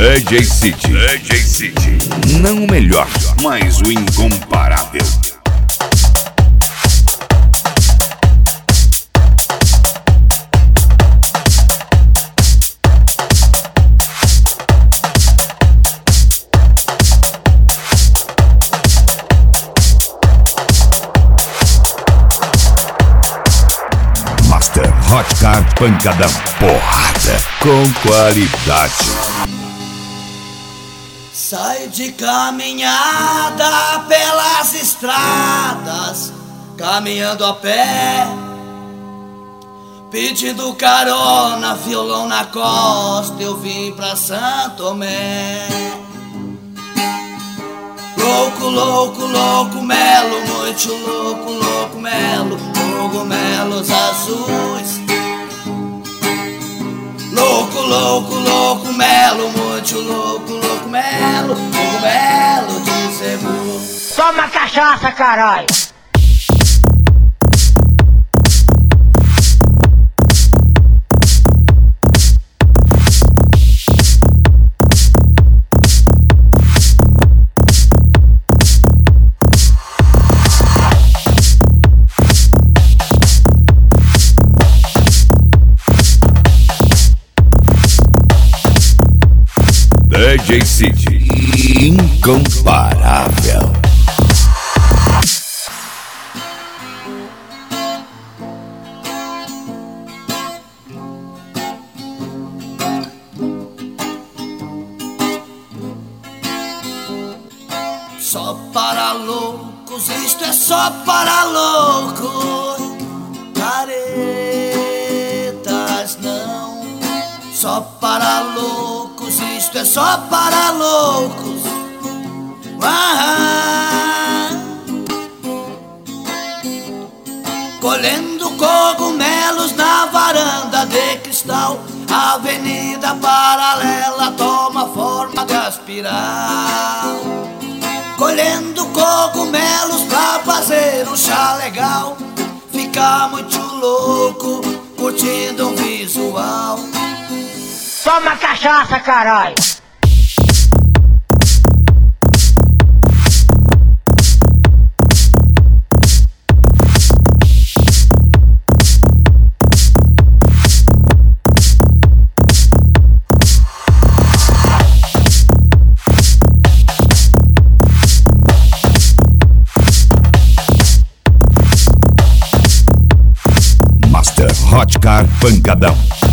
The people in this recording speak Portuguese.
DJ City. Não o melhor, mas o incomparável. Master Hotcar Pancadão. Porrada com qualidade. Sai de caminhada pelas estradas, caminhando a pé, pedindo carona, violão na costa, eu vim pra Santo Tomé. Louco, louco, louco, melo, muito louco, louco, melo, cogumelos azuis. Louco, louco, louco, melo, muito louco, louco, melo, cogumelo de cebu. Toma cachaça, caralho! DJ City, incomparável. Só para loucos, isto é só para loucos. Caretas não. Só para loucos, isto é só para loucos. Colhendo cogumelos na varanda de cristal, a avenida paralela toma forma de aspiral. Colhendo cogumelos pra fazer um chá legal, ficar muito louco, curtindo um visual. Toma cachaça, caralho! Master Hotcar Pancadão.